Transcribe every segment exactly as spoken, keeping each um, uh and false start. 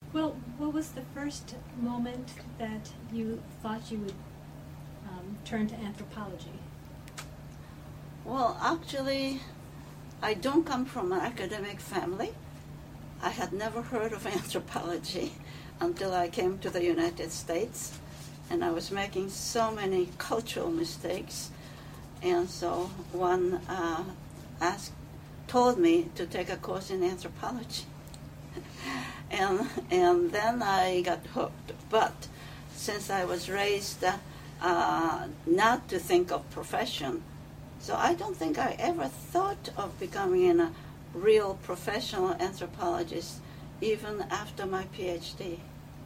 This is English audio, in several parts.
Well, what was the first moment that you thought you would um, turn to anthropology? Well, actually, I don't come from an academic family. I had never heard of anthropology until I came to the United States, and I was making so many cultural mistakes. And so one uh, asked, told me to take a course in anthropology. and and then I got hooked. But since I was raised uh, uh, not to think of profession, so I don't think I ever thought of becoming a real professional anthropologist even after my PhD.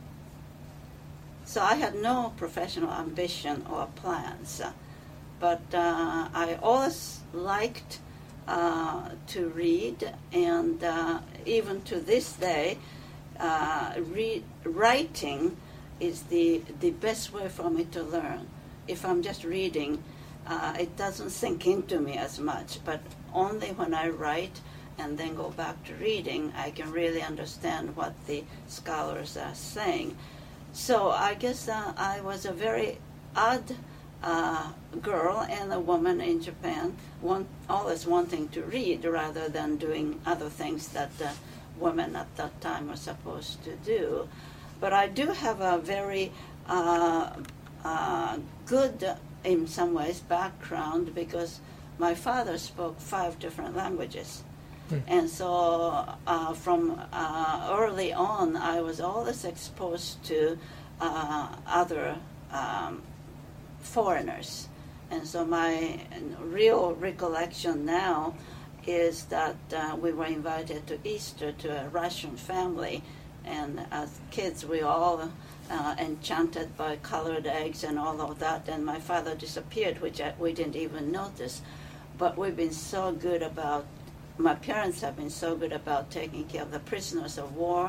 So I had no professional ambition or plans. Uh, but uh, I always liked uh, to read, and uh, even to this day, uh, read, writing is the, the best way for me to learn. If I'm just reading, uh, it doesn't sink into me as much, but only when I write and then go back to reading, I can really understand what the scholars are saying. So I guess uh, I was a very odd uh, girl and a woman in Japan, want, always wanting to read rather than doing other things that uh, women at that time were supposed to do. But I do have a very uh, uh, good, in some ways, background because my father spoke five different languages. And so uh, from uh, early on, I was always exposed to uh, other um, foreigners. And so my real recollection now is that uh, we were invited to Easter to a Russian family. And as kids, we all uh, enchanted by colored eggs and all of that. And my father disappeared, which I, we didn't even notice. But we've been so good about My parents have been so good about taking care of the prisoners of war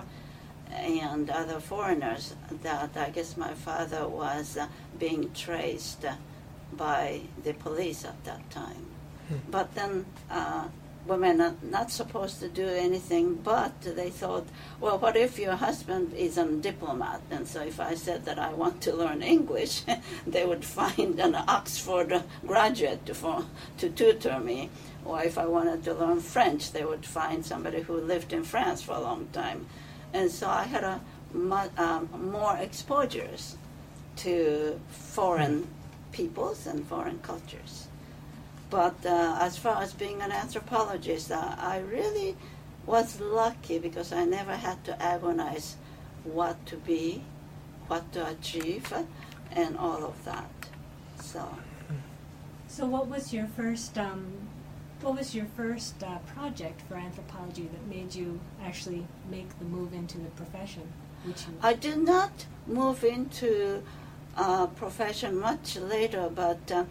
and other foreigners that I guess my father was uh, being traced uh, by the police at that time. Hmm. But then uh, women are not supposed to do anything, but they thought, well, what if your husband is a diplomat? And so if I said that I want to learn English, they would find an Oxford graduate to, for, to tutor me. Or if I wanted to learn French, they would find somebody who lived in France for a long time. And so I had a, um, more exposures to foreign peoples and foreign cultures. But uh, as far as being an anthropologist, uh, I really was lucky because I never had to agonize what to be, what to achieve, and all of that. So, so what was your first um, what was your first uh, project for anthropology that made you actually make the move into the profession? Which you I did not move into uh, profession much later, but uh,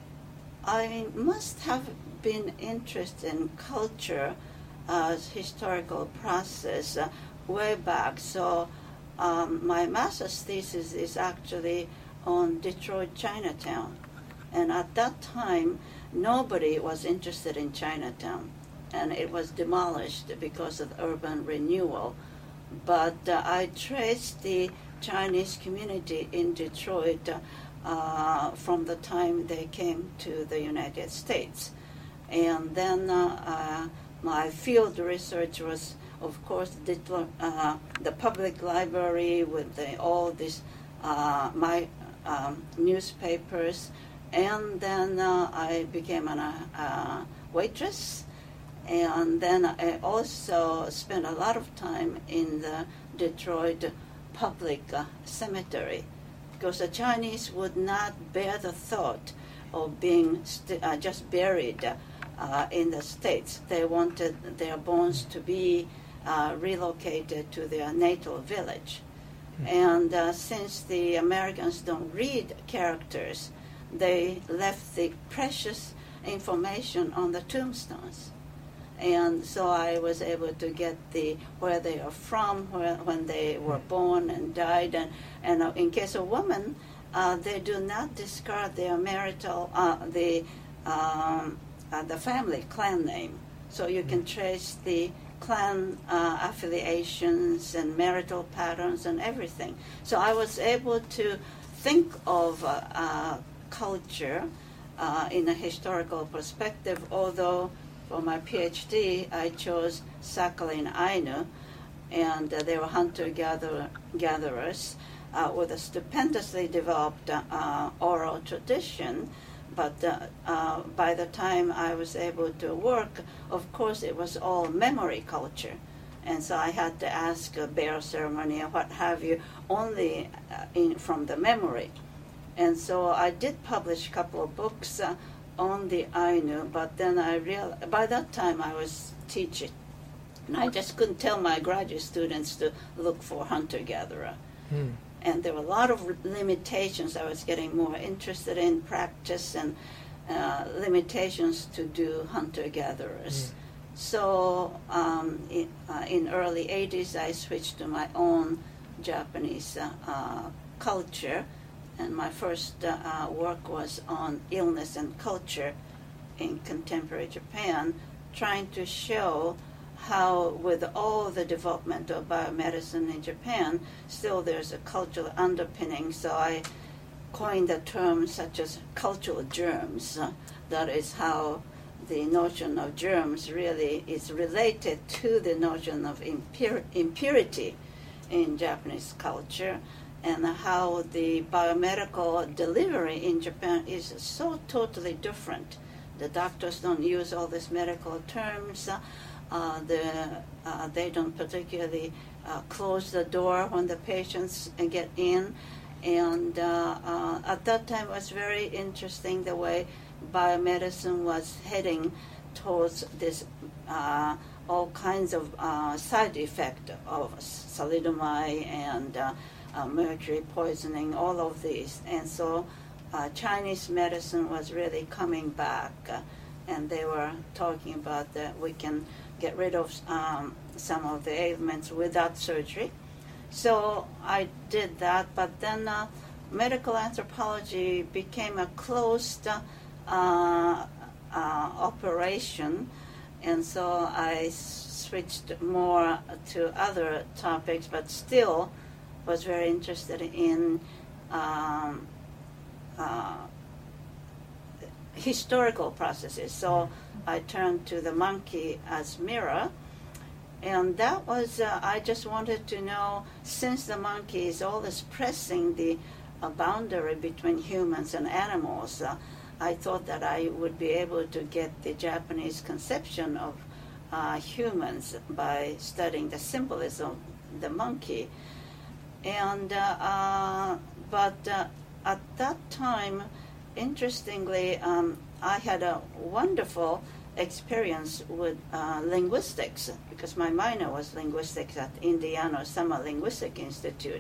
I must have been interested in culture as historical process uh, way back. So um, my master's thesis is actually on Detroit Chinatown. And at that time, nobody was interested in Chinatown. And it was demolished because of urban renewal. But uh, I traced the Chinese community in Detroit uh, Uh, from the time they came to the United States. And then uh, uh, my field research was, of course, the, uh, the public library with the, all these uh, my um, newspapers. And then uh, I became a uh, waitress. And then I also spent a lot of time in the Detroit public uh, cemetery, because the Chinese would not bear the thought of being st- uh, just buried uh, in the States. They wanted their bones to be uh, relocated to their natal village. Mm-hmm. And uh, since the Americans don't read characters, they left the precious information on the tombstones. And so I was able to get the where they are from, where, when they were born and died. And, and uh, in case of women, uh, they do not discard their marital, uh, the, um, uh, the family clan name. So you can trace the clan uh, affiliations and marital patterns and everything. So I was able to think of uh, uh, culture uh, in a historical perspective, although for my PhD I chose Sakhalin Ainu, and uh, they were hunter-gatherer gatherers uh, with a stupendously developed uh, oral tradition. But uh, uh, by the time I was able to work, of course, it was all memory culture. And so I had to ask a bear ceremony or what have you, only uh, in, from the memory. And so I did publish a couple of books uh, on the Ainu, but then I realized, by that time I was teaching. And I just couldn't tell my graduate students to look for hunter-gatherer. Hmm. And there were a lot of limitations. I was getting more interested in practice and uh, limitations to do hunter-gatherers. Mm. So um, in, uh, in early eighties, I switched to my own Japanese uh, uh, culture, and my first uh, uh, work was on illness and culture in contemporary Japan, trying to show how with all the development of biomedicine in Japan, still there's a cultural underpinning. So I coined a term such as cultural germs. Uh, that is how the notion of germs really is related to the notion of impur- impurity in Japanese culture, and how the biomedical delivery in Japan is so totally different. The doctors don't use all these medical terms. Uh, Uh, the, uh, they don't particularly uh, close the door when the patients get in. And uh, uh, at that time it was very interesting the way biomedicine was heading towards this uh, all kinds of uh, side effects of thalidomide and uh, uh, mercury poisoning, all of these. And so uh, Chinese medicine was really coming back, uh, and they were talking about that we can get rid of um, some of the ailments without surgery. So I did that, but then uh, medical anthropology became a closed uh, uh, operation, and so I switched more to other topics, but still was very interested in um, uh, historical processes. So I turned to the monkey as mirror, and that was, uh, I just wanted to know, since the monkey is always pressing the uh, boundary between humans and animals, uh, I thought that I would be able to get the Japanese conception of uh, humans by studying the symbolism of the monkey. And, uh, uh, but uh, at that time, interestingly, um, I had a wonderful experience with uh, linguistics, because my minor was linguistics at Indiana Summer Linguistic Institute.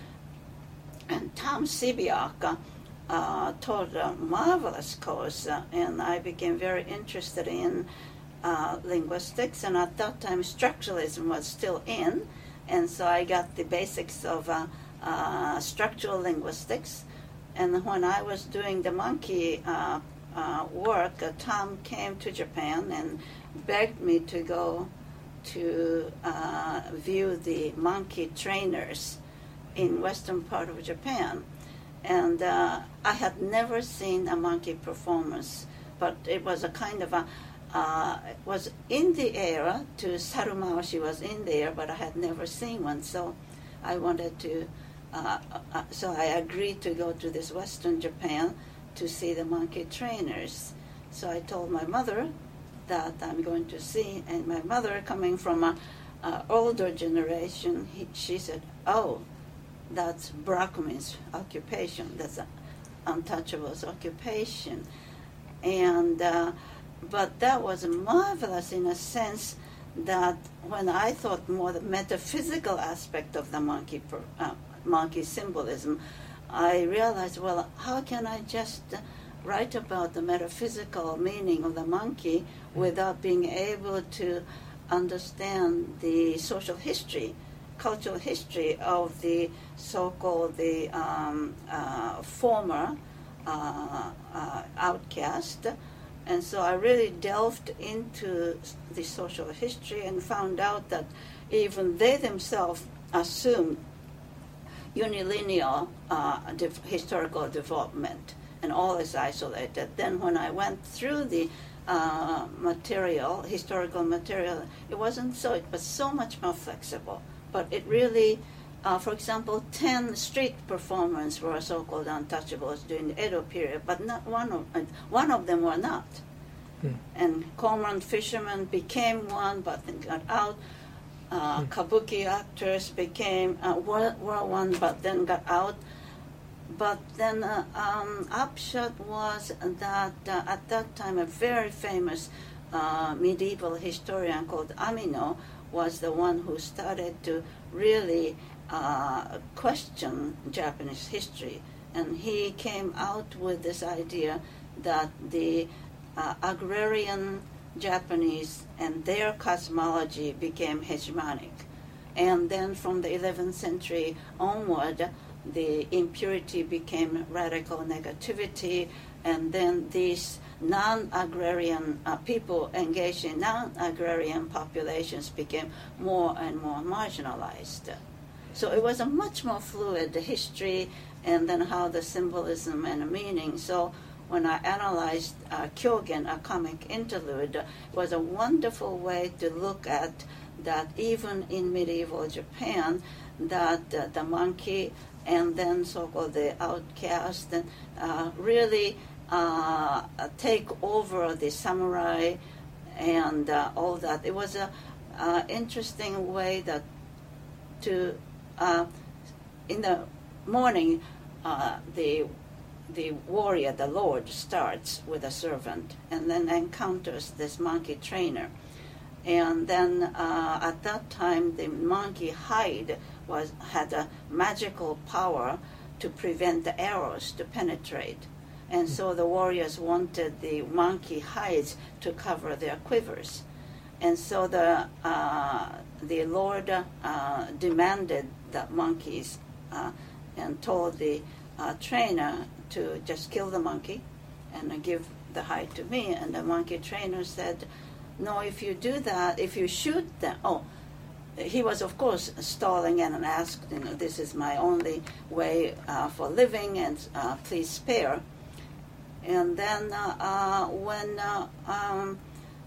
And Tom Sibiak uh, uh, taught a marvelous course, uh, and I became very interested in uh, linguistics. And at that time, structuralism was still in, and so I got the basics of uh, uh, structural linguistics. And when I was doing the monkey uh, uh, work, uh, Tom came to Japan and begged me to go to uh, view the monkey trainers in western part of Japan. And uh, I had never seen a monkey performance, but it was a kind of a, uh, it was in the air to Sarumaoshi was in there, but I had never seen one, so I wanted to Uh, uh, so I agreed to go to this Western Japan to see the monkey trainers. So I told my mother that I'm going to see, and my mother, coming from a, a older generation, he, she said, "Oh, that's Brackman's occupation. That's an untouchable's occupation." And uh, but that was marvelous in a sense that when I thought more the metaphysical aspect of the monkey. Per, uh, monkey symbolism, I realized, well, how can I just write about the metaphysical meaning of the monkey without being able to understand the social history, cultural history of the so-called the um, uh, former uh, uh, outcast, And so I really delved into the social history and found out that even they themselves assumed unilinear uh, de- historical development, and all is isolated. Then when I went through the uh, material, historical material, it wasn't so, it was so much more flexible. But it really, uh, for example, ten street performers were so-called untouchables during the Edo period, but not one of, uh, one of them were not. Hmm. And cormorant fishermen became one, but then got out. Uh, hmm. Kabuki actors became, uh, were, were one, but then got out. But then uh, um, upshot was that uh, at that time a very famous uh, medieval historian called Amino was the one who started to really uh, question Japanese history. And he came out with this idea that the uh, agrarian Japanese and their cosmology became hegemonic. And then from the eleventh century onward, the impurity became radical negativity, and then these non-agrarian uh, people engaged in non-agrarian populations became more and more marginalized. So it was a much more fluid history, and then how the symbolism and meaning. So when I analyzed uh, Kyogen, a comic interlude, it was a wonderful way to look at that even in medieval Japan, that uh, the monkey and then so-called the outcast and uh, really uh, take over the samurai and uh, all that. It was a uh, interesting way that to uh, in the morning uh, the the warrior, the lord, starts with a servant and then encounters this monkey trainer. And then uh, at that time, the monkey hide was had a magical power to prevent the arrows to penetrate. And so the warriors wanted the monkey hides to cover their quivers. And so the uh, the lord uh, demanded the monkeys uh, and told the uh, trainer to just kill the monkey and give the hide to me. And the monkey trainer said, no, if you do that, if you shoot them, oh, he was, of course, stalling and asked, you know, this is my only way uh, for living, and uh, please spare. And then uh, uh, when uh, um,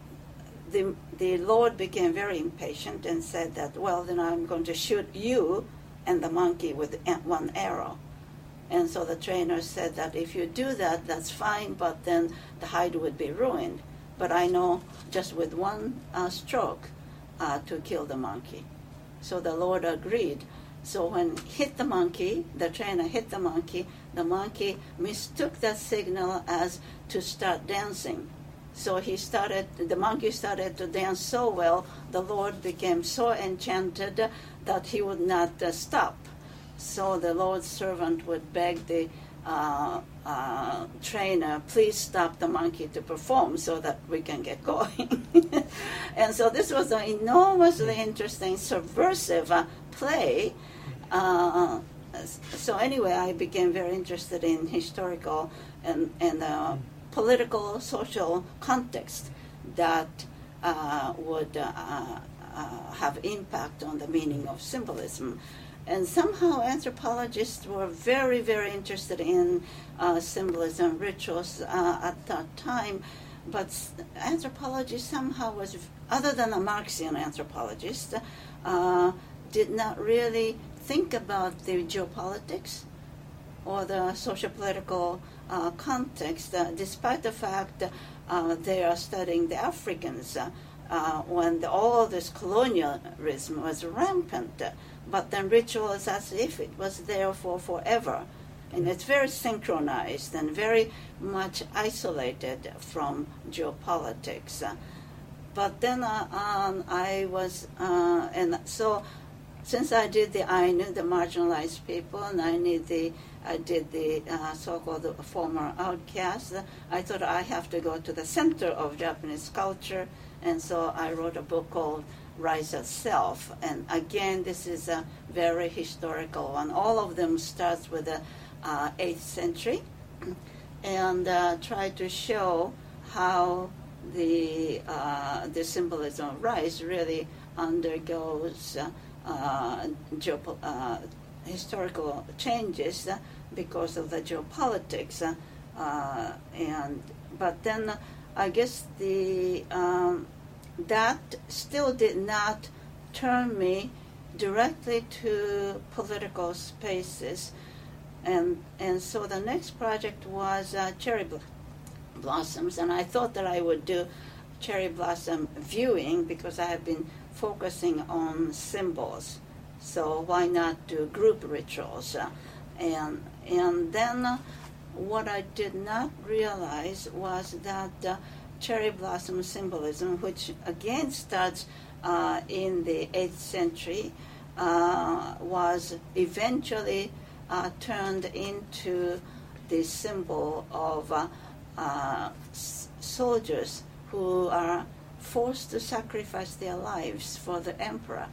the, the Lord became very impatient and said that, well, then I'm going to shoot you and the monkey with one arrow. And so the trainer said that if you do that, that's fine, but then the hide would be ruined. But I know just with one uh, stroke uh, to kill the monkey. So the Lord agreed. So when he hit the monkey, the trainer hit the monkey, the monkey mistook that signal as to start dancing. So he started, the monkey started to dance so well, the Lord became so enchanted that he would not uh, stop. So the Lord's servant would beg the uh, uh, trainer, please stop the monkey to perform so that we can get going. And so this was an enormously interesting, subversive uh, play. Uh, so anyway, I became very interested in historical and, and uh, political, social context that uh, would uh, uh, have impact on the meaning of symbolism. And somehow anthropologists were very, very interested in uh, symbolism, rituals uh, at that time. But anthropology somehow was, other than a Marxian anthropologist, uh, did not really think about the geopolitics or the socio-political uh, context, uh, despite the fact uh, they are studying the Africans uh, uh, when the, all this colonialism was rampant. But then rituals as if it was there for forever. And it's very synchronized and very much isolated from geopolitics. Uh, but then uh, um, I was, uh, and so since I did the Ainu, the marginalized people, and I need the, I did the uh, so-called former outcasts, I thought I have to go to the center of Japanese culture, and so I wrote a book called Rise of Self. And again, this is a very historical one. All of them starts with the uh, eighth century and uh, try to show how the uh, the symbolism of rice really undergoes uh, uh, geopo- uh, historical changes uh, because of the geopolitics, uh, uh, and but then uh, I guess the um, that still did not turn me directly to political spaces, and and so the next project was uh, cherry bl- blossoms, and I thought that I would do cherry blossom viewing because I have been focusing on symbols. So why not do group rituals? Uh, and and then uh, what I did not realize was that uh, cherry blossom symbolism, which again starts uh, in the eighth century, uh, was eventually uh, turned into the symbol of uh, uh, s- soldiers who are forced to sacrifice their lives for the emperor.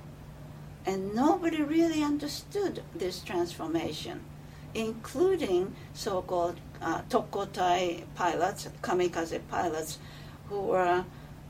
And nobody really understood this transformation, including so-called uh, Tokotai pilots, kamikaze pilots, who were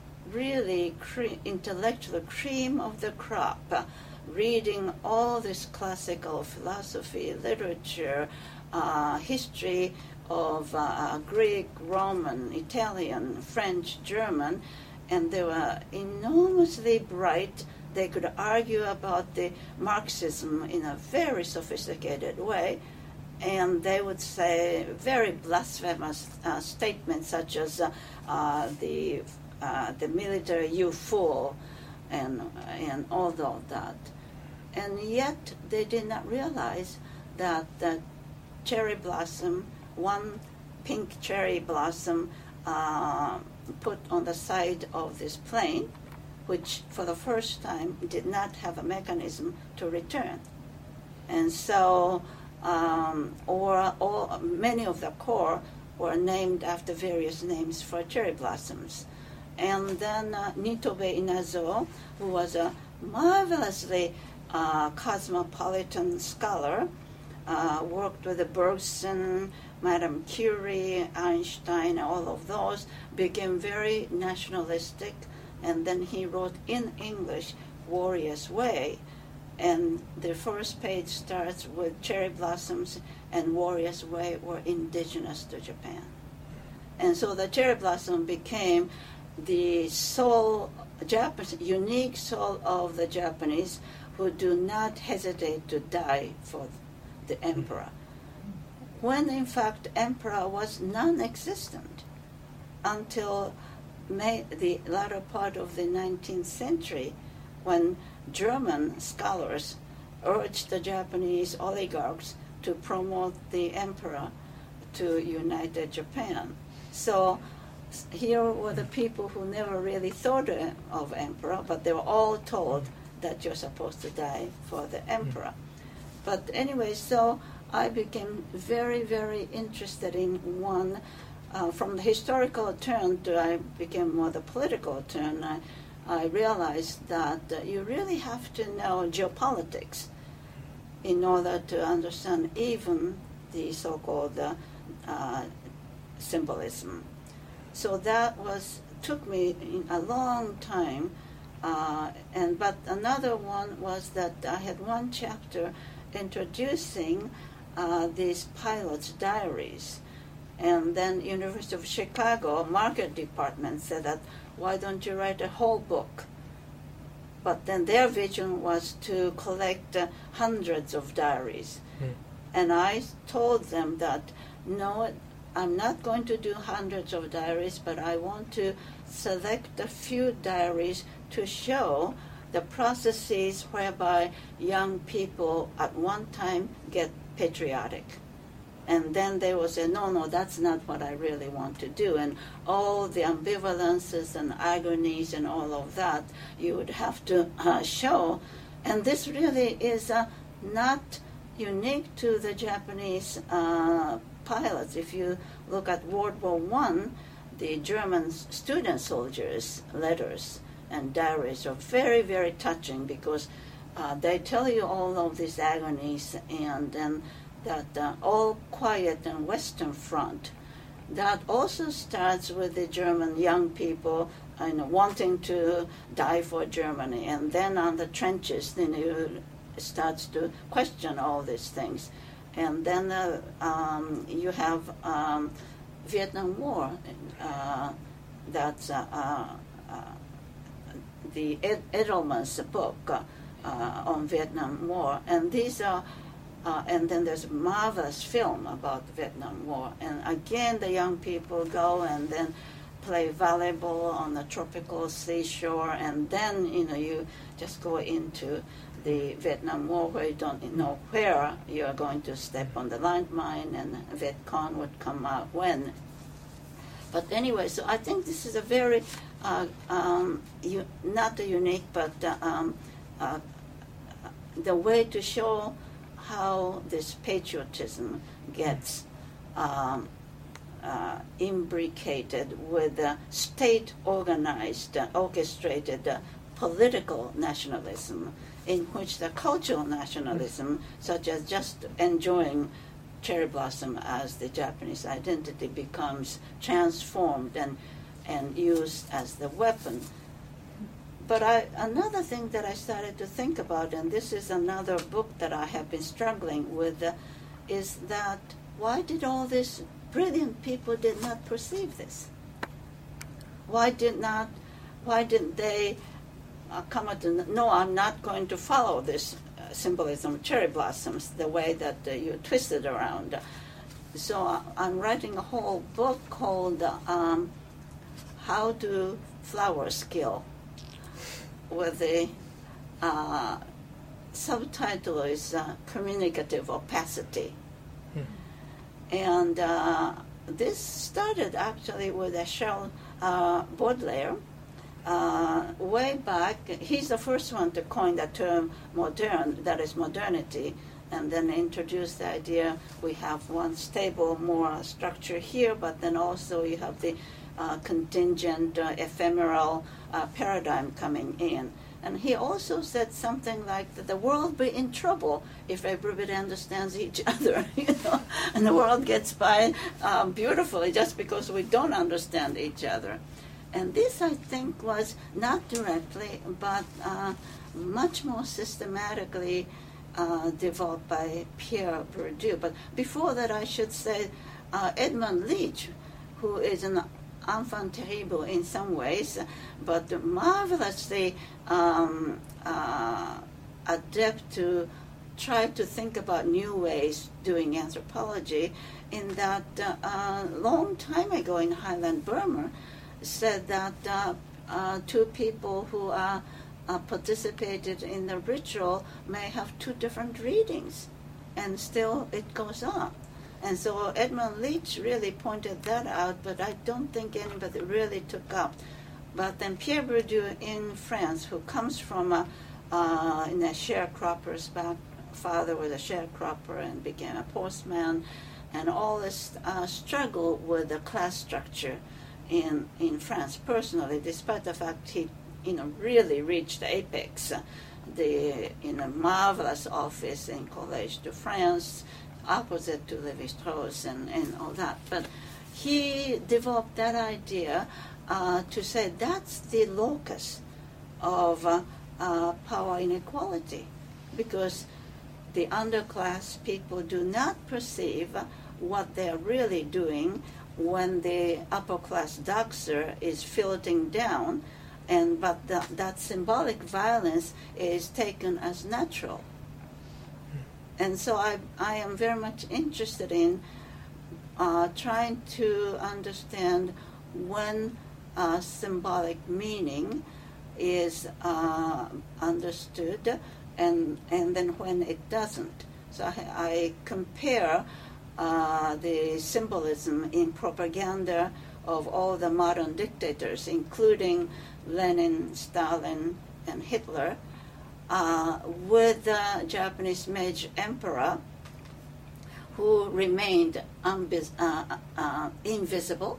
really cre- intellectual cream of the crop, uh, reading all this classical philosophy, literature, uh, history of uh, Greek, Roman, Italian, French, German, and they were enormously bright. They could argue about the Marxism in a very sophisticated way, and they would say very blasphemous uh, statements such as uh, uh, the uh, the military, you fool, and and all of that. And yet they did not realize that the cherry blossom, one pink cherry blossom uh, put on the side of this plane, which for the first time did not have a mechanism to return. And so, um, or, or many of the core were named after various names for cherry blossoms. And then uh, Nitobe Inazo, who was a marvelously uh, cosmopolitan scholar, uh, worked with the Bergson, Madame Curie, Einstein, all of those, became very nationalistic. And then he wrote in English, Warrior's Way. And the first page starts with cherry blossoms and Warrior's Way were indigenous to Japan. And so the cherry blossom became the soul, Japanese, unique soul of the Japanese who do not hesitate to die for the emperor. When in fact emperor was non-existent until May, the latter part of the nineteenth century, when German scholars urged the Japanese oligarchs to promote the emperor to united Japan. So here were the people who never really thought of emperor, but they were all told that you're supposed to die for the emperor. But anyway, so I became very, very interested in one. Uh, from the historical turn to I became more the political turn, I, I realized that uh, you really have to know geopolitics in order to understand even the so-called uh, uh, symbolism. So that was took me a long time, uh, and but another one was that I had one chapter introducing uh, these pilots' diaries. And then University of Chicago market department said that, why don't you write a whole book? But then their vision was to collect uh, hundreds of diaries. Mm. And I told them that, no, I'm not going to do hundreds of diaries, but I want to select a few diaries to show the processes whereby young people at one time get patriotic. And then they will say, no, no, that's not what I really want to do. And all the ambivalences and agonies and all of that, you would have to uh, show. And this really is uh, not unique to the Japanese uh, pilots. If you look at World War One, the German student soldiers' letters and diaries are very, very touching because uh, they tell you all of these agonies and then that uh, all quiet and Western Front, that also starts with the German young people you know, wanting to die for Germany, and then on the trenches, then you starts to question all these things, and then uh, um, you have um, Vietnam War. Uh, that's uh, uh, uh, the Ed- Edelman's book uh, uh, on Vietnam War, and these are. Uh, and then there's a marvelous film about the Vietnam War. And again, the young people go and then play volleyball on the tropical seashore. And then, you know, you just go into the Vietnam War where you don't know where you're going to step on the landmine and Viet Cong would come out when. But anyway, so I think this is a very, uh, um, u- not a unique, but uh, um, uh, the way to show how this patriotism gets um, uh, imbricated with uh, state-organized, uh, orchestrated uh, political nationalism, in which the cultural nationalism, such as just enjoying cherry blossom as the Japanese identity, becomes transformed and, and used as the weapon. But I, another thing that I started to think about, and this is another book that I have been struggling with, uh, is that why did all these brilliant people did not perceive this? Why did not? Why didn't they uh, come at the, no, I'm not going to follow this uh, symbolism of cherry blossoms the way that uh, you twist it around. So uh, I'm writing a whole book called uh, um, How Do Flowers Kill? With the uh, subtitle is uh, Communicative Opacity. Hmm. And uh, this started actually with a Charles uh, Baudelaire uh, way back. He's the first one to coin the term modern, that is modernity, and then introduced the idea we have one stable, more structure here, but then also you have the Uh, contingent, uh, ephemeral uh, paradigm coming in. And he also said something like that the world will be in trouble if everybody understands each other, you know, and the world gets by um, beautifully just because we don't understand each other. And this, I think, was not directly, but uh, much more systematically uh, developed by Pierre Bourdieu. But before that, I should say uh, Edmund Leach, who is an enfant terrible in some ways, but marvelously um, uh, adept to try to think about new ways doing anthropology, in that uh, a long time ago in Highland Burma said that uh, uh, two people who are, uh, participated in the ritual may have two different readings, and still it goes on. And so Edmund Leach really pointed that out, but I don't think anybody really took up. But then Pierre Bourdieu in France, who comes from a, uh, in a sharecropper's back, father was a sharecropper and became a postman, and all this uh, struggle with the class structure in in France personally, despite the fact he, you know, really reached the apex. Uh, the in a marvelous office in Collège de France, opposite to Lévi-Strauss and, and all that. But he developed that idea uh, to say that's the locus of uh, uh, power inequality, because the underclass people do not perceive what they're really doing when the upper class doxer is filtering down, and but the, that symbolic violence is taken as natural. And so I, I am very much interested in uh, trying to understand when uh, symbolic meaning is uh, understood, and and then when it doesn't. So I, I compare uh, the symbolism in propaganda of all the modern dictators, including Lenin, Stalin, and Hitler, Uh, with the Japanese Meiji Emperor, who remained unvis- uh, uh, invisible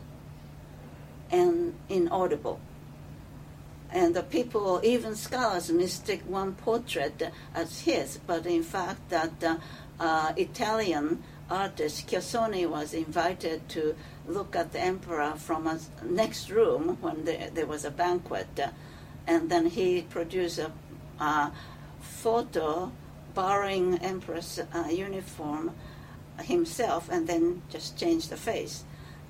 and inaudible. And the people, even scholars, mistake one portrait as his, but in fact that uh, uh, Italian artist, Kyosoni, was invited to look at the emperor from a next room when the, there was a banquet. Uh, and then he produced a uh, photo borrowing emperor's uh, uniform himself and then just changed the face.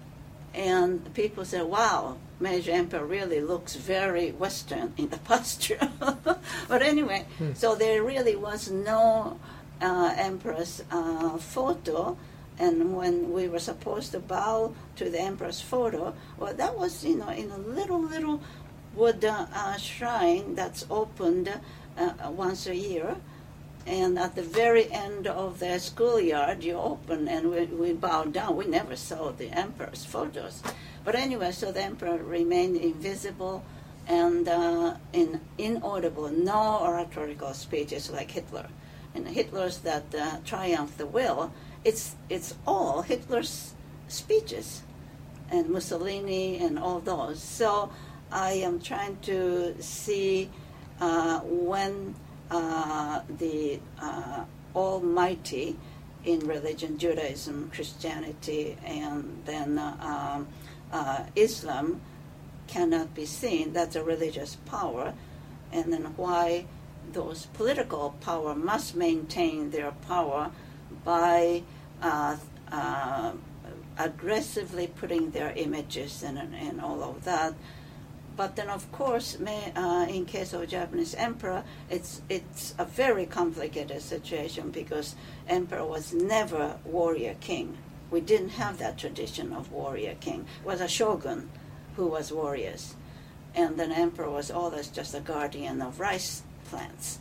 And people said, wow, Meiji Emperor really looks very Western in the posture. But anyway, hmm. so there really was no uh, emperor's uh, photo. And when we were supposed to bow to the emperor's photo, well, that was, you know, in a little, little wood uh, uh, shrine that's opened uh, once a year. And at the very end of the schoolyard, you open and we, we bowed down. We never saw the emperor's photos. But anyway, so the emperor remained invisible and uh, in, inaudible, no oratorical speeches like Hitler. And Hitler's that uh, triumph the will, it's, it's all Hitler's speeches and Mussolini and all those. So I am trying to see uh, when Uh, the uh, Almighty in religion, Judaism, Christianity, and then uh, um, uh, Islam cannot be seen. That's a religious power. And then why those political power must maintain their power by uh, uh, aggressively putting their images and, and all of that. But then, of course, may, uh, in case of Japanese emperor, it's it's a very complicated situation because emperor was never warrior king. We didn't have that tradition of warrior king. It was a shogun who was warriors. And then emperor was always just a guardian of rice plants.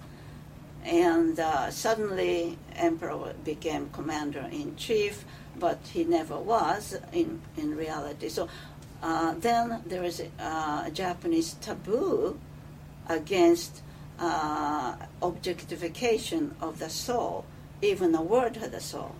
And uh, suddenly, emperor became commander-in-chief, but he never was in, in reality. So. Uh, then there is a, uh, a Japanese taboo against uh, objectification of the soul. Even a word had a soul.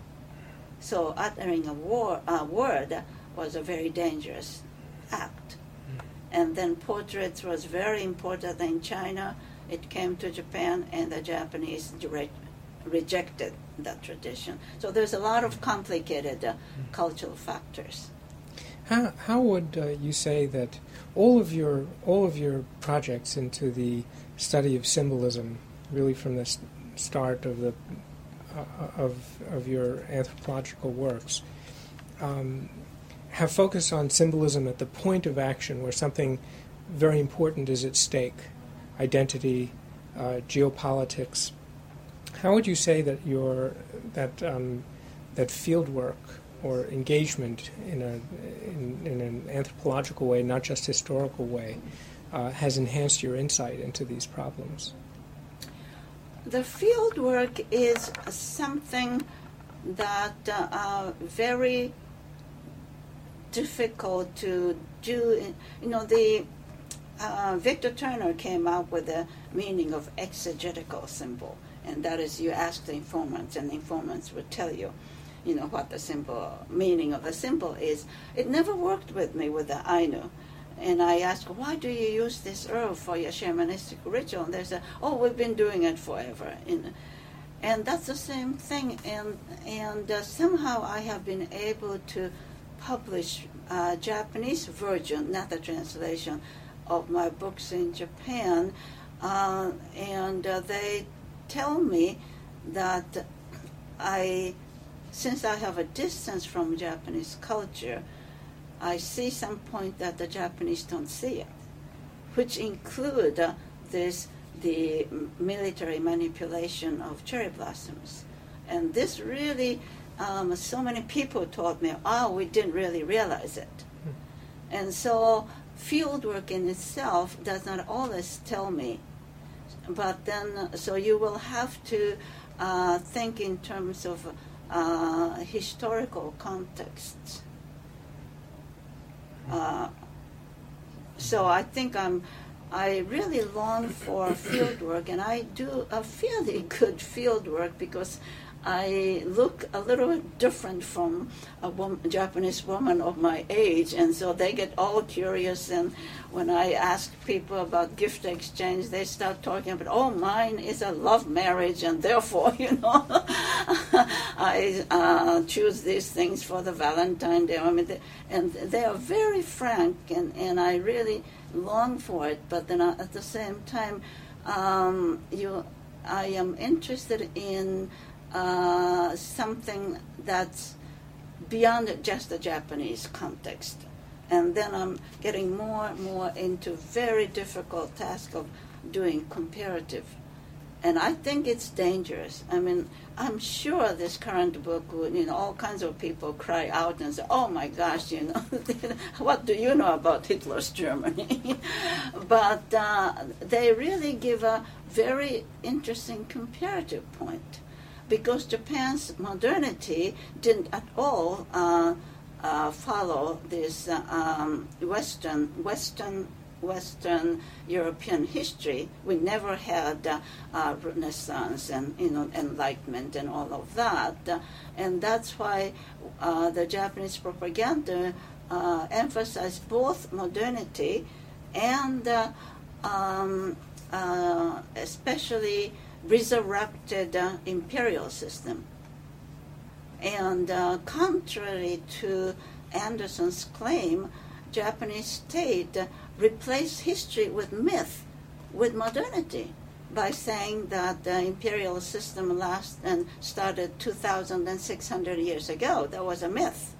So uttering a, war, a word was a very dangerous act. Mm. And then portraits was very important in China. It came to Japan, and the Japanese re- rejected that tradition. So there's a lot of complicated uh, mm. cultural factors. How how would uh, you say that all of your all of your projects into the study of symbolism, really from the st- start of the uh, of of your anthropological works, um, have focused on symbolism at the point of action, where something very important is at stake, identity, uh, geopolitics? How would you say that your that um, that field work or engagement in a in, in an anthropological way, not just historical way, uh, has enhanced your insight into these problems? The field work is something that uh, uh, very difficult to do. You know, the uh, Victor Turner came up with the meaning of exegetical symbol, and that is you ask the informants, and the informants would tell you. You know, what the symbol, meaning of the symbol is. It never worked with me with the Ainu. And I asked, why do you use this herb for your shamanistic ritual? And they said, oh, we've been doing it forever. And, and that's the same thing. And, and uh, somehow I have been able to publish a Japanese version, not the translation, of my books in Japan. Uh, and uh, they tell me that I... Since I have a distance from Japanese culture, I see some point that the Japanese don't see it, which include uh, this the military manipulation of cherry blossoms. And this really, um, so many people told me, oh, we didn't really realize it. Hmm. And so field work in itself does not always tell me. But then, so you will have to uh, think in terms of Uh, historical context. Uh, so I think I'm, I really long for field work, and I do a fairly good field work because I look a little bit different from a woman, Japanese woman of my age, and so they get all curious. And when I ask people about gift exchange, they start talking about, oh, mine is a love marriage, and therefore, you know, I uh, choose these things for the Valentine Day. I mean, they, and they are very frank, and, and I really long for it. But then at the same time, um, you, I am interested in Uh, something that's beyond just the Japanese context. And then I'm getting more and more into very difficult task of doing comparative. And I think it's dangerous. I mean, I'm sure this current book would, you know, all kinds of people cry out and say, oh my gosh, you know, what do you know about Hitler's Germany? But uh, they really give a very interesting comparative point. Because Japan's modernity didn't at all uh, uh, follow this uh, um, Western, Western, Western European history. We never had uh, uh, Renaissance and, you know, Enlightenment and all of that, uh, and that's why uh, the Japanese propaganda uh, emphasized both modernity and, uh, um, uh, especially, resurrected uh, imperial system. And uh, contrary to Anderson's claim, Japanese state uh, replaced history with myth, with modernity, by saying that the imperial system last and started two thousand six hundred years ago. That was a myth.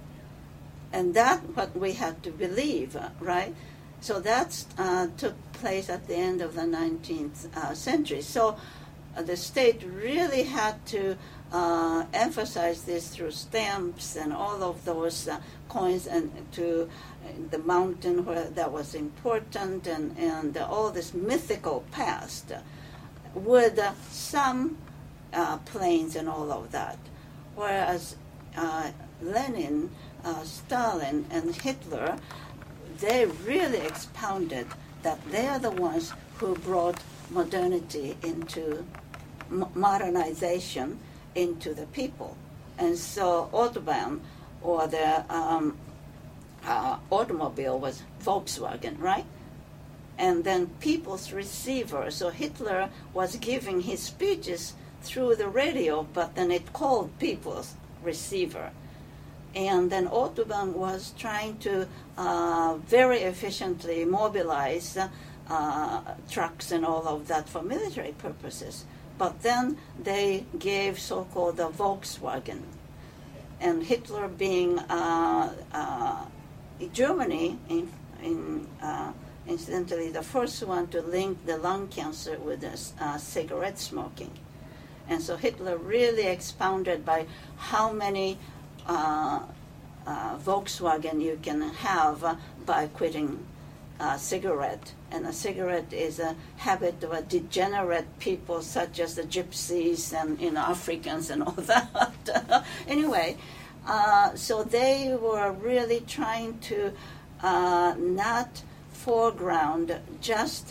And that's what we had to believe, uh, right? So that uh, took place at the end of the nineteenth uh, century. So uh, the state really had to uh, emphasize this through stamps and all of those uh, coins, and to uh, the mountain where that was important, and, and uh, all this mythical past uh, with uh, some uh, planes and all of that. Whereas uh, Lenin, uh, Stalin, and Hitler, they really expounded that they are the ones who brought modernity into m- modernization into the people. And so Autobahn, or the um, uh, automobile, was Volkswagen, right? And then People's Receiver. So Hitler was giving his speeches through the radio, but then it called People's Receiver. And then Autobahn was trying to uh, very efficiently mobilize uh, uh, trucks and all of that for military purposes. But then they gave so-called the Volkswagen. And Hitler, being uh, uh, Germany, in, in, uh, incidentally the first one to link the lung cancer with this, uh, cigarette smoking. And so Hitler really expounded by how many Uh, uh, Volkswagen you can have uh, by quitting uh, cigarette. And a cigarette is a habit of a degenerate people such as the gypsies and, you know, Africans and all that. Anyway, uh, so they were really trying to uh, not foreground just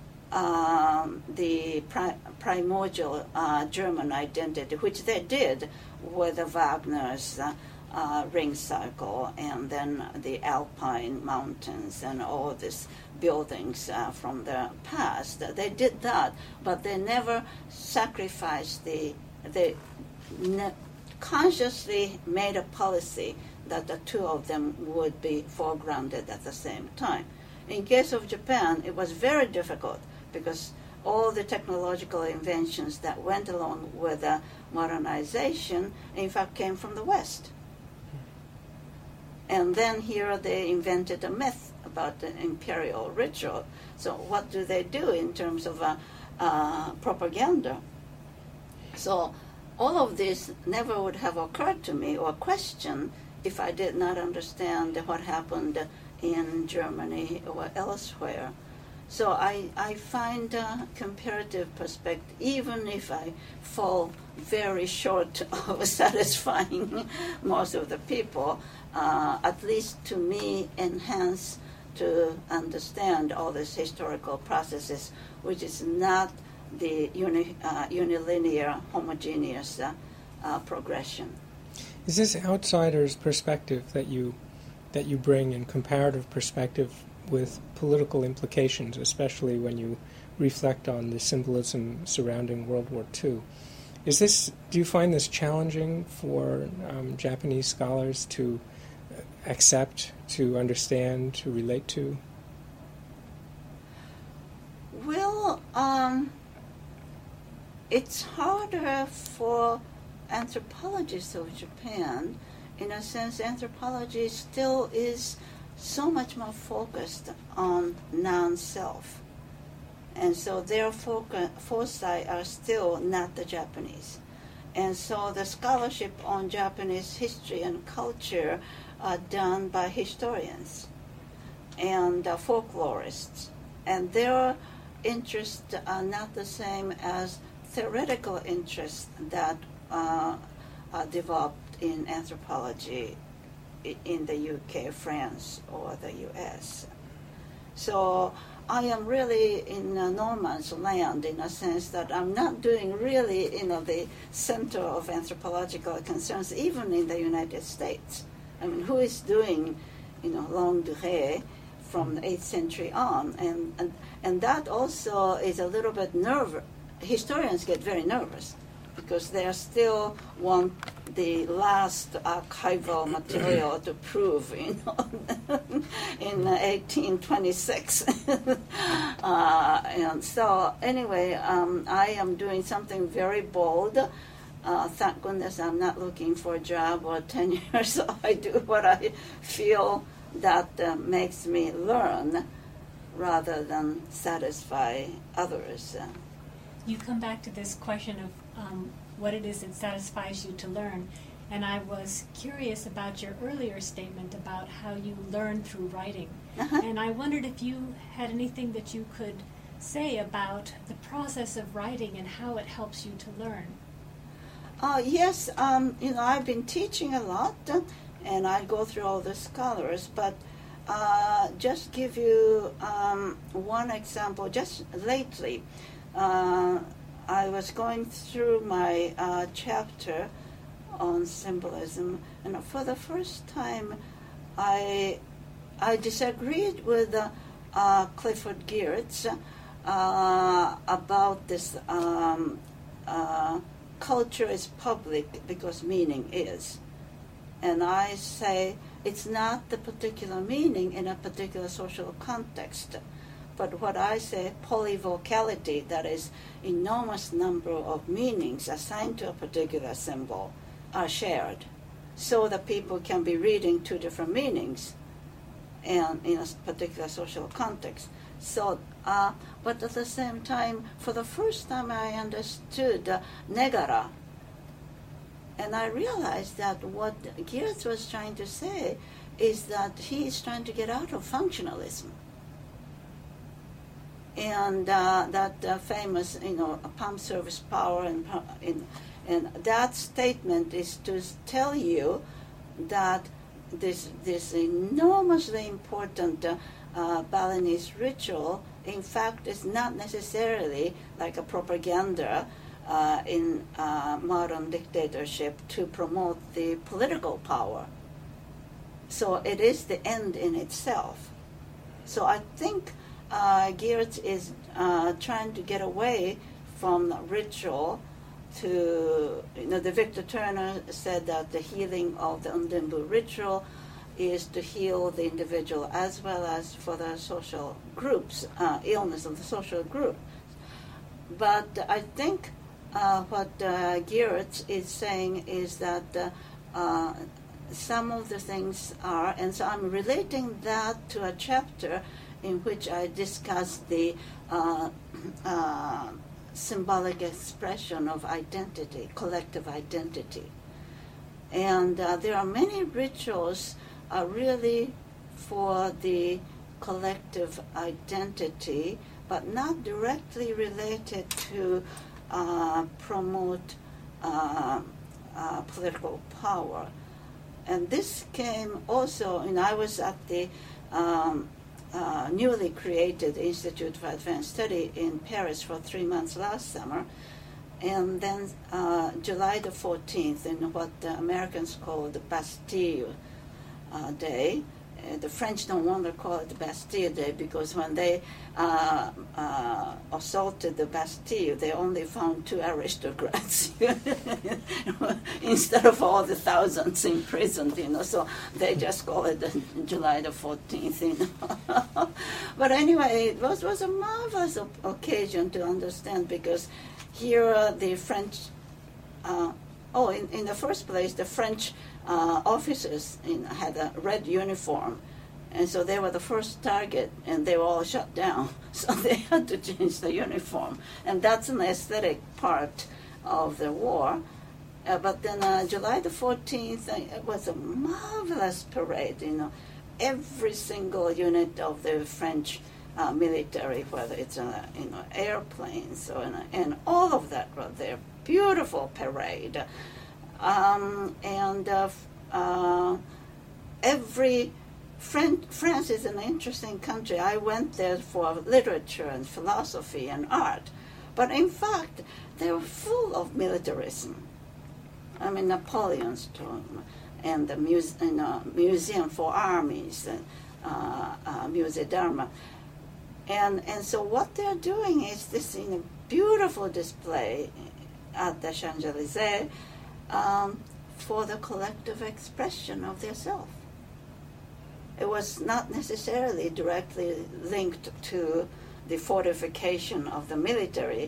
um, the pri- primordial uh, German identity, which they did with the Wagner's uh, uh, Ring Cycle, and then the Alpine Mountains and all these buildings uh, from the past. They did that, but they never sacrificed the, they ne- consciously made a policy that the two of them would be foregrounded at the same time. In case of Japan, it was very difficult because all the technological inventions that went along with the modernization, in fact, came from the West. And then here they invented a myth about the imperial ritual. So what do they do in terms of uh, uh, propaganda? So all of this never would have occurred to me or questioned if I did not understand what happened in Germany or elsewhere. So I, I find a comparative perspective, even if I fall very short of satisfying most of the people, uh, at least to me enhance to understand all these historical processes, which is not the uni, uh, unilinear, homogeneous uh, uh, progression. Is this outsider's perspective that you that you bring in comparative perspective with political implications, especially when you reflect on the symbolism surrounding World War Two? Is this? Do you find this challenging for um, Japanese scholars to accept, to understand, to relate to? Well, um, it's harder for anthropologists of Japan. In a sense, anthropology still is so much more focused on non-self. And so their foci- foci are still not the Japanese. And so the scholarship on Japanese history and culture are done by historians and uh, folklorists. And their interests are not the same as theoretical interests that uh, are developed in anthropology in the U K, France, or the U S. So I am really in uh, no man's land in a sense that I'm not doing really, you know, the center of anthropological concerns, even in the United States. I mean, who is doing, you know, longue durée from the eighth century on? And, and, and that also is a little bit nervous. Historians get very nervous because they still want the last archival material to prove, you know, in eighteen twenty-six. uh, and so anyway, um, I am doing something very bold. Uh, thank goodness I'm not looking for a job or tenure, so I do what I feel that uh, makes me learn rather than satisfy others. You come back to this question of um, what it is that satisfies you to learn. And I was curious about your earlier statement about how you learn through writing. Uh-huh. And I wondered if you had anything that you could say about the process of writing and how it helps you to learn. Uh, yes, um, you know, I've been teaching a lot, uh, and I go through all the scholars, but uh, just give you um, one example. Just lately, uh, I was going through my uh, chapter on symbolism, and for the first time, I I disagreed with uh, uh, Clifford Geertz uh, about this um, uh, culture is public because meaning is. And I say it's not the particular meaning in a particular social context, but what I say, polyvocality, that is, enormous number of meanings assigned to a particular symbol are shared, so that people can be reading two different meanings and in a particular social context. So, uh, but at the same time, for the first time I understood uh, negara, and I realized that what Geertz was trying to say is that he is trying to get out of functionalism. And uh, that uh, famous, you know, pump service power, and, in, and that statement is to tell you that this this enormously important uh, uh, Balinese ritual, in fact, is not necessarily like a propaganda uh, in uh, modern dictatorship to promote the political power. So it is the end in itself. So I think uh, Geertz is uh, trying to get away from ritual to, you know, the Victor Turner said that the healing of the Undembu ritual is to heal the individual as well as for the social groups, uh, illness of the social group. But I think uh, what uh, Geertz is saying is that uh, uh, some of the things are, and so I'm relating that to a chapter in which I discuss the uh, uh, symbolic expression of identity, collective identity. And uh, there are many rituals are really for the collective identity, but not directly related to uh, promote uh, uh, political power. And this came also, and I was at the um, uh, newly created Institute for Advanced Study in Paris for three months last summer, and then uh, July the fourteenth, in what the Americans call the Bastille uh, Day. Uh, the French don't want to call it the Bastille Day because when they uh, uh, assaulted the Bastille, they only found two aristocrats instead of all the thousands imprisoned, you know. So they just call it the July the fourteenth, you know. But anyway, it was, was a marvelous o- occasion to understand because here uh, the French, uh, oh, in, in the first place, the French uh, officers in, had a red uniform, and so they were the first target, and they were all shut down. So they had to change the uniform, and that's an aesthetic part of the war. Uh, but then uh, July the fourteenth, uh, it was a marvelous parade, you know. Every single unit of the French uh, military, whether it's uh, you know airplanes or and, and all of that were there. Beautiful parade, um, and uh, uh, every Fran- France is an interesting country. I went there for literature and philosophy and art, but in fact they were full of militarism. I mean Napoleon's tomb and the muse- you know, Museum for Armies, and, uh, uh, Musée d'Armes. And, and so what they're doing is this you know, beautiful display at the Champs-Élysées um, for the collective expression of their self. It was not necessarily directly linked to the fortification of the military.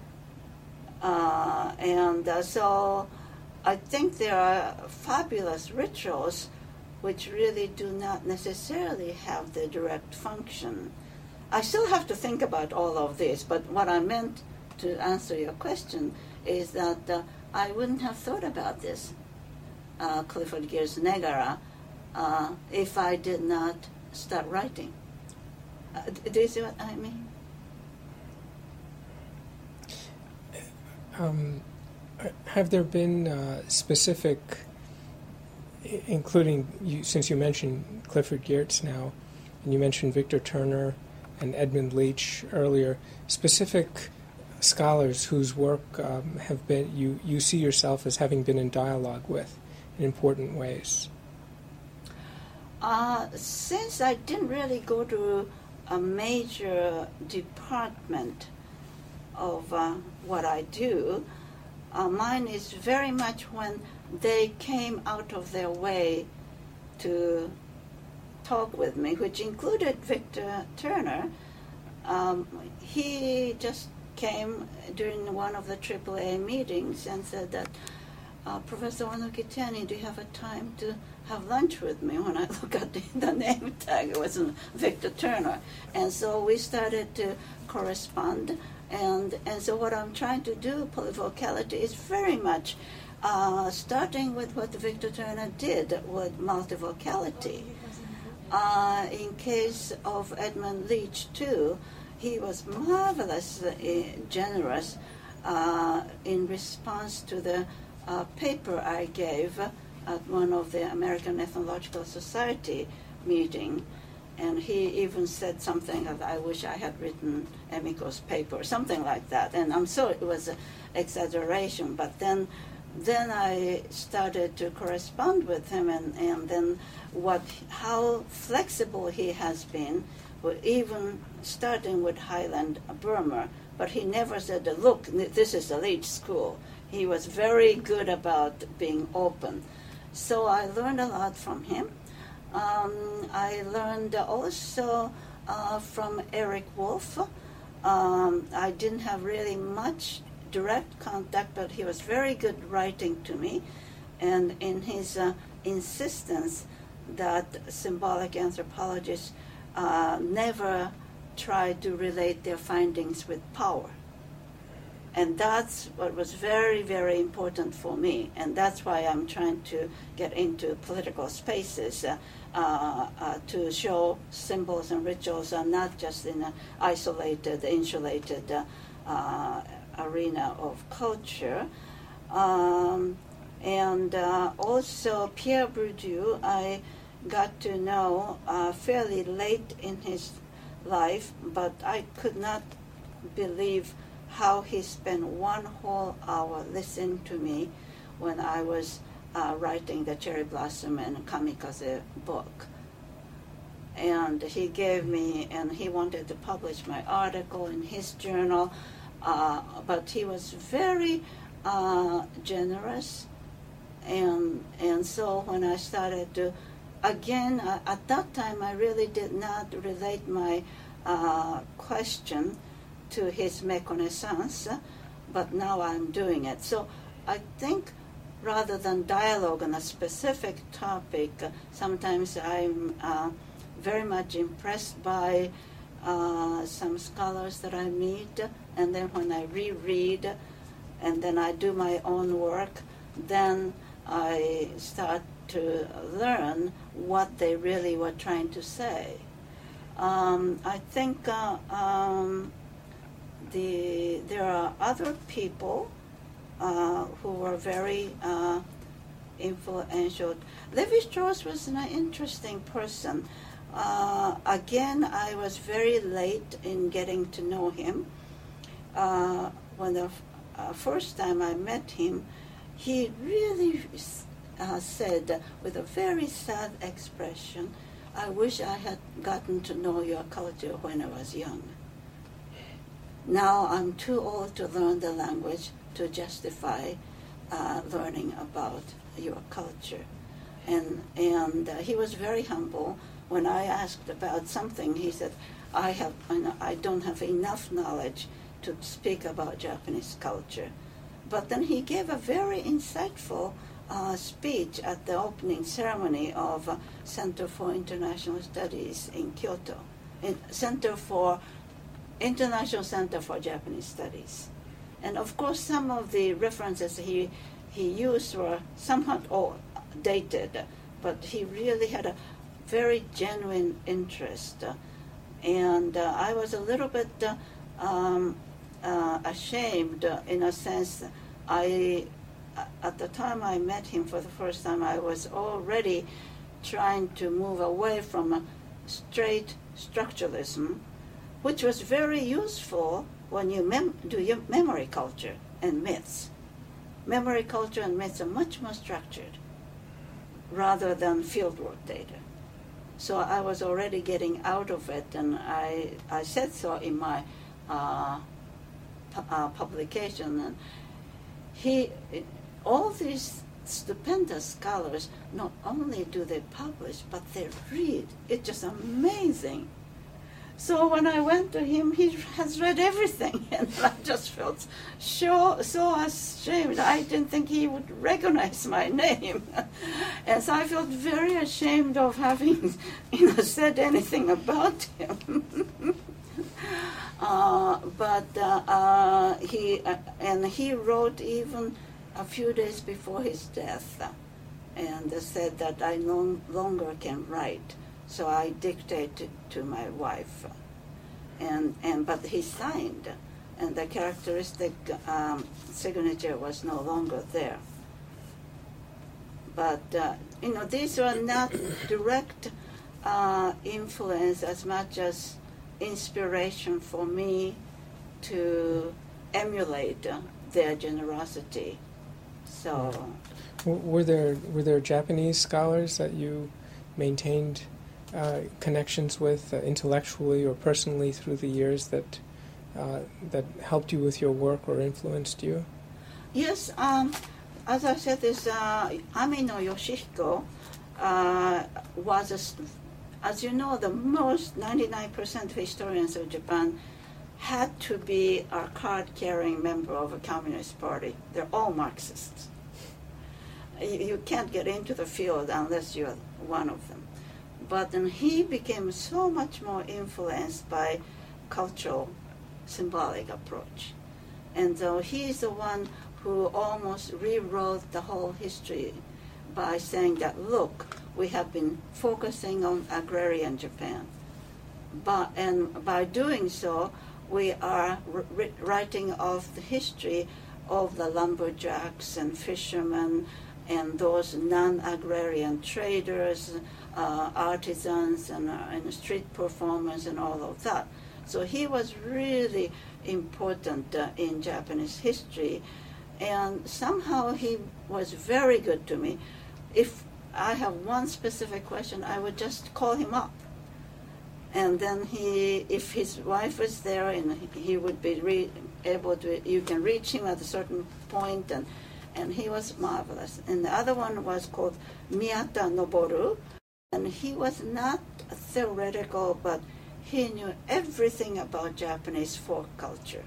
Uh, and uh, so I think there are fabulous rituals which really do not necessarily have the direct function. I still have to think about all of this, but what I meant to answer your question is that uh, I wouldn't have thought about this, uh, Clifford Geertz Negara, uh, if I did not start writing. Uh, do you see what I mean? Um, have there been uh, specific, i- including, you, since you mentioned Clifford Geertz now, and you mentioned Victor Turner and Edmund Leach earlier, specific scholars whose work um, have been you, you see yourself as having been in dialogue with in important ways? Uh, since I didn't really go to a major department of uh, what I do, uh, mine is very much when they came out of their way to talk with me, which included Victor Turner. Um, he just came during one of the triple A meetings and said that, uh, Professor Wano-Kitani, do you have a time to have lunch with me? When I look at the, the name tag, it was Victor Turner. And so we started to correspond. And, and so what I'm trying to do, polyvocality, is very much uh, starting with what Victor Turner did with multivocality. Uh, in case of Edmund Leach, too, he was marvelously generous uh, in response to the uh, paper I gave at one of the American Ethnological Society meeting. And he even said something that I wish I had written Emiko's paper, something like that. And I'm sure it was an exaggeration, but then then I started to correspond with him, and, and then what how flexible he has been, even starting with Highland Burma. But he never said, look, this is a Leach school. He was very good about being open. So I learned a lot from him. Um, I learned also uh, from Eric Wolf. Um, I didn't have really much direct contact, but he was very good writing to me, and in his uh, insistence that symbolic anthropologists uh, never try to relate their findings with power. And that's what was very, very important for me, and that's why I'm trying to get into political spaces uh, uh, uh, to show symbols and rituals are not just in an isolated, insulated uh, uh, arena of culture. Um, and uh, also Pierre Bourdieu, I got to know uh, fairly late in his life, but I could not believe how he spent one whole hour listening to me when I was uh, writing the Cherry Blossom and Kamikaze book. And he gave me, and he wanted to publish my article in his journal, uh, but he was very uh, generous. And, and so when I started to, again, uh, at that time I really did not relate my uh, question to his méconnaissance, but now I'm doing it. So I think rather than dialogue on a specific topic, uh, sometimes I'm uh, very much impressed by uh, some scholars that I meet, and then when I reread and then I do my own work, then I start to learn what they really were trying to say. Um, I think uh, um, the there are other people uh, who were very uh, influential. Levi-Strauss was an interesting person. Uh, again, I was very late in getting to know him. Uh, when the f- uh, first time I met him, he really uh, said with a very sad expression, "I wish I had gotten to know your culture when I was young. Now I'm too old to learn the language to justify uh, learning about your culture." And, and uh, he was very humble. When I asked about something, he said, I have, I don't have enough knowledge to speak about Japanese culture. But then he gave a very insightful uh, speech at the opening ceremony of uh, Center for International Studies in Kyoto, in Center for International Center for Japanese Studies. And of course, some of the references he he used were somewhat old, dated, but he really had a very genuine interest. Uh, and uh, I was a little bit uh, um, uh, ashamed uh, in a sense. I, at the time I met him for the first time, I was already trying to move away from a straight structuralism, which was very useful when you mem- do your memory culture and myths. Memory culture and myths are much more structured rather than fieldwork data. So I was already getting out of it, and I, I said so in my uh, pu- uh, publication. And he, all these stupendous scholars, not only do they publish, but they read. It's just amazing. So when I went to him, he has read everything, and I just felt so, so ashamed. I didn't think he would recognize my name. And so I felt very ashamed of having you know, said anything about him. uh, but uh, uh, he, uh, and he wrote even a few days before his death, uh, and said that I no longer can write. So I dictated to my wife, and and but he signed, and the characteristic um, signature was no longer there. But uh, you know, these were not direct uh, influence as much as inspiration for me to emulate uh, their generosity. So, W- were there were there Japanese scholars that you maintained Uh, connections with uh, intellectually or personally through the years that uh, that helped you with your work or influenced you? Yes, um, as I said, this uh, Amino Yoshihiko uh, was, a, as you know, the most ninety-nine percent of historians of Japan had to be a card-carrying member of a Communist Party. They're all Marxists. You, you can't get into the field unless you're one of them. But then he became so much more influenced by cultural, symbolic approach. And so he's the one who almost rewrote the whole history by saying that, look, we have been focusing on agrarian Japan. But, and by doing so, we are r- writing off the history of the lumberjacks and fishermen and those non-agrarian traders, uh, artisans, and, uh, and street performers, and all of that. So he was really important uh, in Japanese history, and somehow he was very good to me. If I have one specific question, I would just call him up. And then he, if his wife was there, and he would be re- able to, you can reach him at a certain point, and, and he was marvelous. And the other one was called Miyata Noboru, and he was not theoretical, but he knew everything about Japanese folk culture.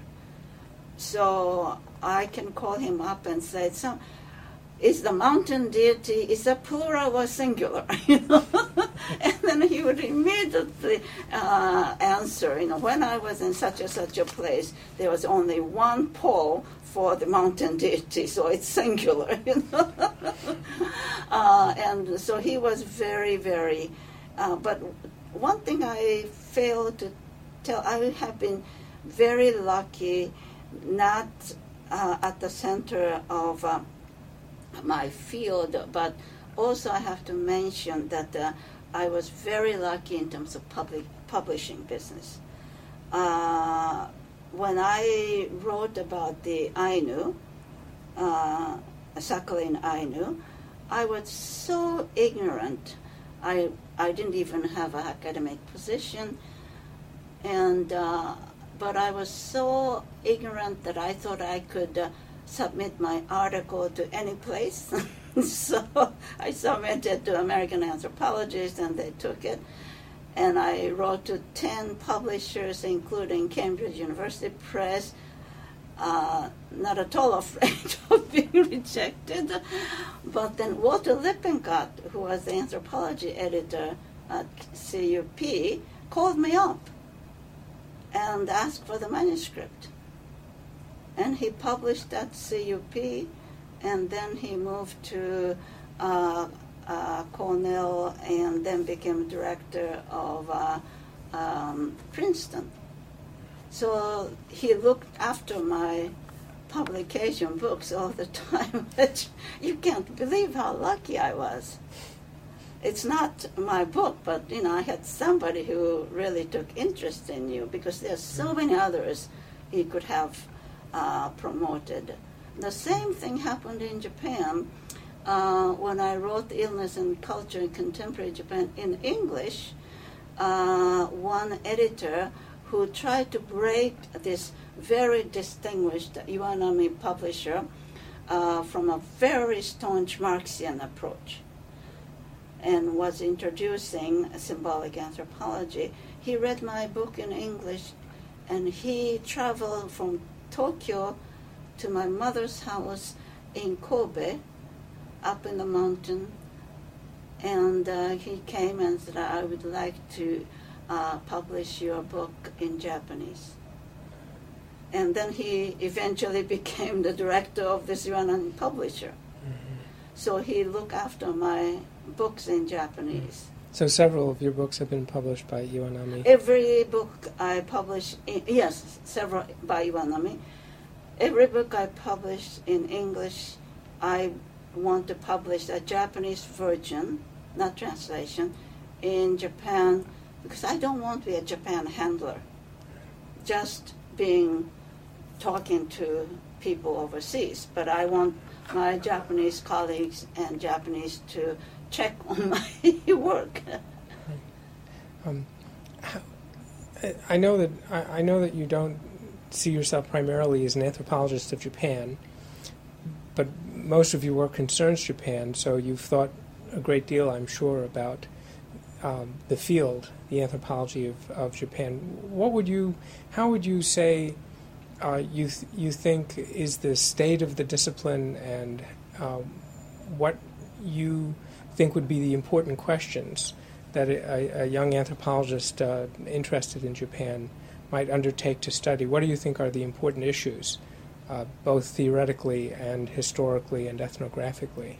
So I can call him up and say, so, is the mountain deity, is that plural or singular? You know, and then he would immediately uh, answer. You know, when I was in such and such a place, there was only one pole for the mountain deity, so it's singular. You know, uh, and so he was very, very. Uh, but one thing I failed to tell, I have been very lucky, not uh, at the center of. Uh, my field, but also I have to mention that uh, I was very lucky in terms of public publishing business. Uh, when I wrote about the Ainu, uh, Sakhalin Ainu, I was so ignorant. I I didn't even have an academic position, and uh, but I was so ignorant that I thought I could uh, submit my article to any place. So I submitted to American Anthropologist, and they took it. And I wrote to ten publishers, including Cambridge University Press, uh, not at all afraid of being rejected. But then Walter Lippincott, who was the anthropology editor at C U P, called me up and asked for the manuscript. And he published at C U P, and then he moved to uh, uh, Cornell, and then became director of uh, um, Princeton. So he looked after my publication books all the time. You can't believe how lucky I was. It's not my book, but you know, I had somebody who really took interest in you, because there's so many others he could have uh, promoted. The same thing happened in Japan. Uh, when I wrote Illness and Culture in Contemporary Japan in English, uh, one editor who tried to break this very distinguished Iwanami publisher uh, from a very staunch Marxian approach, and was introducing symbolic anthropology. He read my book in English, and he traveled from Tokyo to my mother's house in Kobe, up in the mountain, and uh, he came and said, I would like to uh, publish your book in Japanese. And then he eventually became the director of this Iwanami publisher. Mm-hmm. So he looked after my books in Japanese. So several of your books have been published by Iwanami. Every book I publish, in, yes, several by Iwanami. Every book I publish in English, I want to publish a Japanese version, not translation, in Japan, because I don't want to be a Japan handler, just being, talking to people overseas, but I want my Japanese colleagues and Japanese to check on my work. Um, I know that I, I know that you don't see yourself primarily as an anthropologist of Japan, but most of your work concerns Japan, so you've thought a great deal, I'm sure, about um, the field, the anthropology of, of Japan. What would you, how would you say uh, you th- you think is the state of the discipline, and um, what you think would be the important questions that a, a young anthropologist uh, interested in Japan might undertake to study? What do you think are the important issues, uh, both theoretically and historically and ethnographically?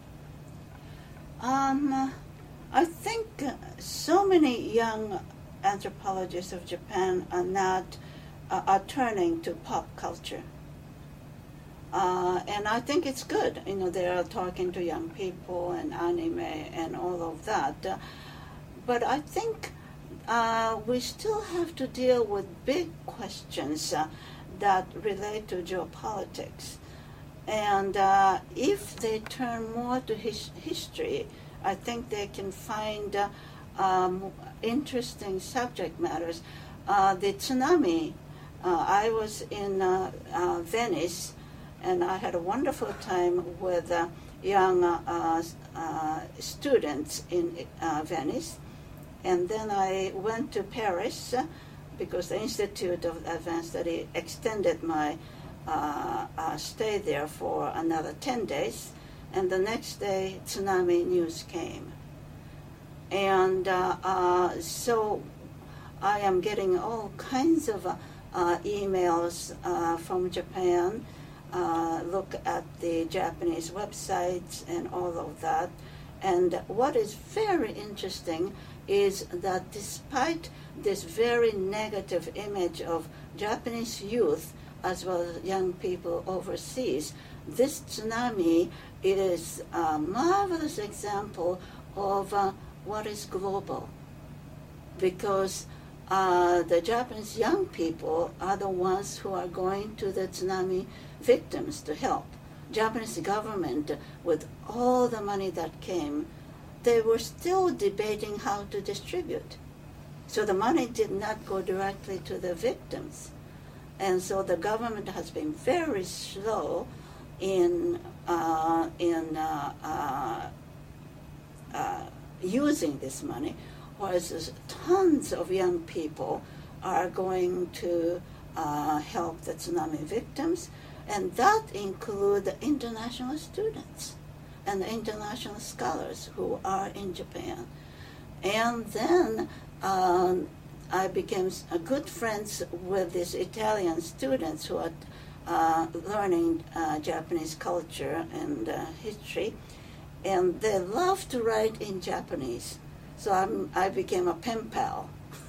Um, I think uh, so many young anthropologists of Japan are not uh, are turning to pop culture, uh, and I think it's good. You know, they are talking to young people and anime and all of that. Uh, but I think uh, we still have to deal with big questions uh, that relate to geopolitics. And uh, if they turn more to his- history, I think they can find uh, um, interesting subject matters. Uh, the tsunami, uh, I was in uh, uh, Venice, and I had a wonderful time with uh, young uh, uh, students in uh, Venice. And then I went to Paris uh, because the Institute of Advanced Study extended my uh, uh, stay there for another ten days. And the next day, tsunami news came. And uh, uh, so I am getting all kinds of uh, uh, emails uh, from Japan. Uh, look at the Japanese websites and all of that. And what is very interesting is that despite this very negative image of Japanese youth as well as young people overseas, this tsunami is a marvelous example of uh, what is global. Because uh, the Japanese young people are the ones who are going to the tsunami victims to help. Japanese government, with all the money that came, they were still debating how to distribute. So the money did not go directly to the victims. And so the government has been very slow in, uh, in uh, uh, uh, using this money, whereas tons of young people are going to uh, help the tsunami victims, and that includes international students and international scholars who are in Japan. And then um, I became uh, good friends with these Italian students who are uh, learning uh, Japanese culture and uh, history, and they love to write in Japanese. So I'm, I became a pen pal.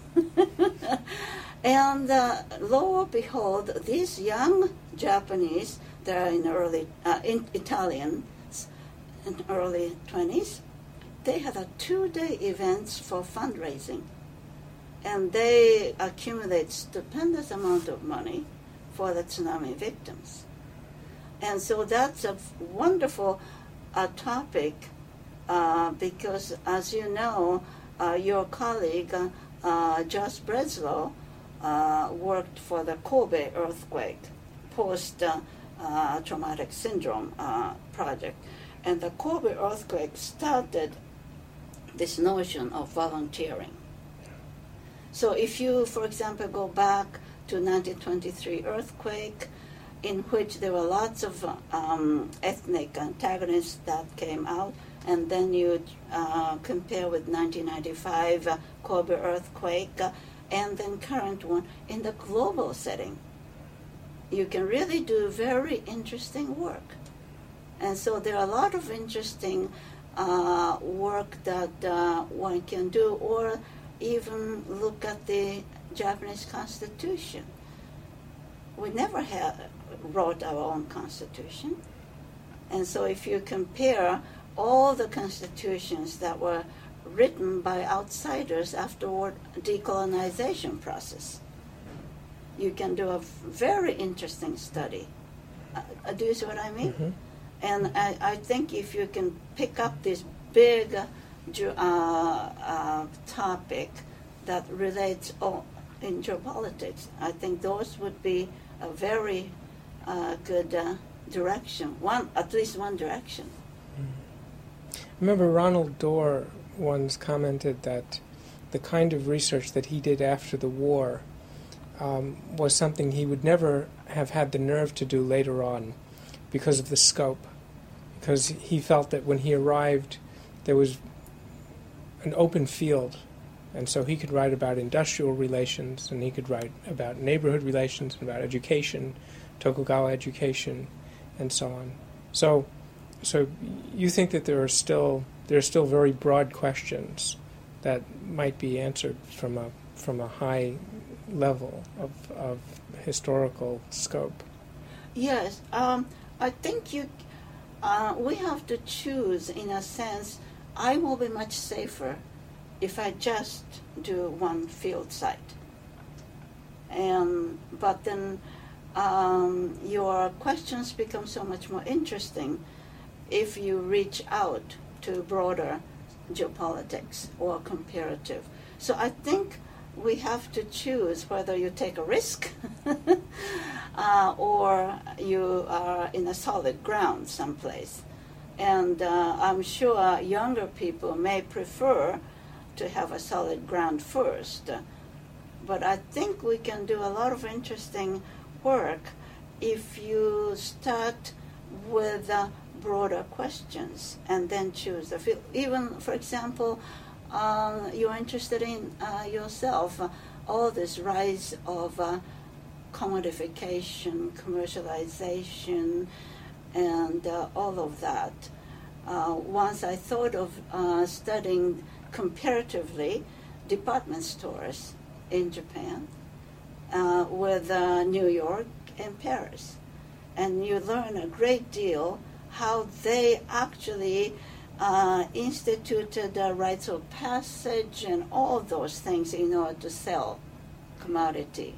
And uh, lo and behold, these young Japanese, they're in early, uh, in Italians, in early twenties, they had a two-day events for fundraising. And they accumulate stupendous amount of money for the tsunami victims. And so that's a wonderful uh, topic uh, because, as you know, uh, your colleague, uh, uh, Josh Breslow, uh, worked for the Kobe earthquake post-traumatic uh, uh, syndrome uh, project. And the Kobe earthquake started this notion of volunteering. So if you, for example, go back to nineteen twenty-three earthquake, in which there were lots of um, ethnic antagonists that came out, and then you uh, compare with nineteen ninety-five uh, Kobe earthquake, uh, and then current one in the global setting, you can really do very interesting work. And so there are a lot of interesting uh, work that uh, one can do, or even look at the Japanese Constitution. We never had, wrote our own Constitution. And so if you compare all the constitutions that were written by outsiders after the decolonization process, you can do a very interesting study. Uh, do you see what I mean? Mm-hmm. And I, I think if you can pick up this big uh, uh, topic that relates all in geopolitics, I think those would be a very uh, good uh, direction, one at least one direction. I remember Ronald Dorr once commented that the kind of research that he did after the war um, was something he would never have had the nerve to do later on because of the scope. Because he felt that when he arrived, there was an open field, and so he could write about industrial relations, and he could write about neighborhood relations, and about education, Tokugawa education, and so on. So, so you think that there are still there are still very broad questions that might be answered from a from a high level of of historical scope. Yes, um, I think you. Uh, we have to choose, in a sense. I will be much safer if I just do one field site. And but then um, your questions become so much more interesting if you reach out to broader geopolitics or comparative. So I think we have to choose whether you take a risk uh, or you are in a solid ground someplace. And uh, I'm sure younger people may prefer to have a solid ground first. But I think we can do a lot of interesting work if you start with uh, broader questions and then choose the field. Even, for example, um, you're interested in uh, yourself, uh, all this rise of uh, commodification, commercialization, and uh, all of that. Uh, once I thought of uh, studying comparatively department stores in Japan uh, with uh, New York and Paris. And you learn a great deal how they actually uh, instituted uh, rites of passage and all those things in order to sell commodity.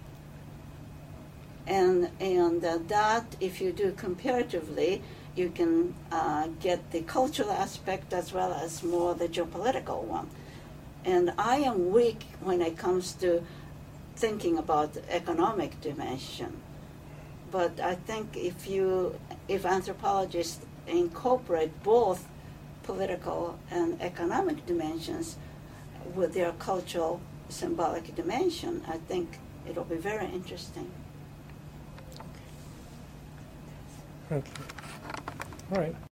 And, and uh, that, if you do comparatively, you can uh, get the cultural aspect as well as more the geopolitical one. And I am weak when it comes to thinking about the economic dimension. But I think if you, if anthropologists incorporate both political and economic dimensions with their cultural symbolic dimension, I think it'll be very interesting. Okay. All right.